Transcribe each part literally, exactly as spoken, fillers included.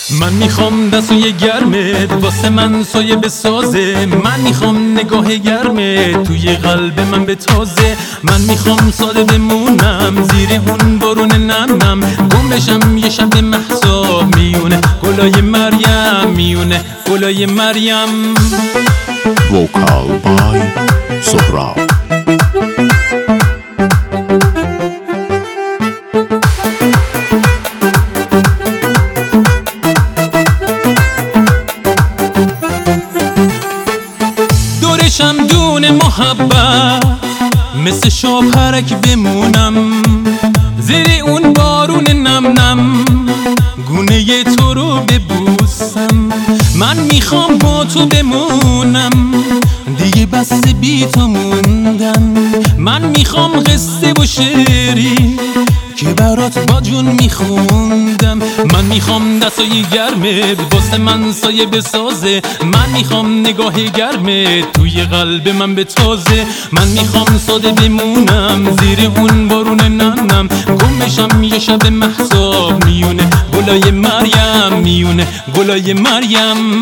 من میخوام دستوی گرمت واسه من سایه بسازه، من میخوام نگاه گرمت توی قلب من بتازه، من میخوام ساده بمونم زیر اون بارون نم نم، گم بشم یه شب مهسا میونه گلای مریم، میونه گلای مریم. وکال بای سهراب. دورشم دون محبت مثل شاپرک بمونم زیر اون بارون نم نم، گونه تو رو ببوسم. من میخوام با تو بمونم دیگه بس بی تو موندم، من میخوام قصه و شعری که برات با جون میخوندم، من میخوام دستای گرمت واسه من سایه بسازه، من میخوام نگاه گرمت توی قلب من بتازه، من میخوام ساده بمونم زیر اون بارون ننم، گم بشم یه شب مهسا میونه گلای مریم، میونه گلای مریم.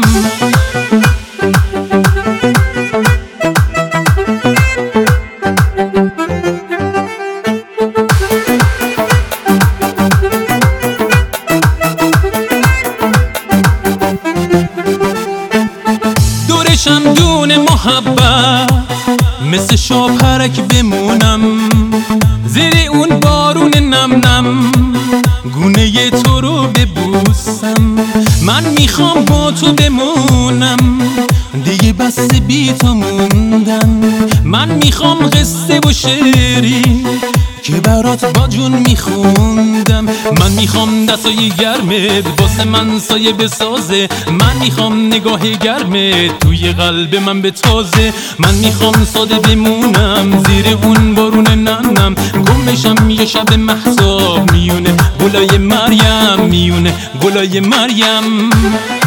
دورشم دون محبت مثل شاپرک بمونم زیر اون بارون نم نم، گونه تو رو ببوسم. من میخوام با تو بمونم دیگه بس بی تو موندم، من میخوام قصه و شعری که برات با جون میخوندم، من میخوام دستای گرمت واسه من سایه بسازه، من میخوام نگاه گرمت توی قلب من بتازه، من میخوام ساده بمونم زیر اون بارون ننم، گم بشم یه شب مهسا میونه گلای مریم، میونه گلای مریم.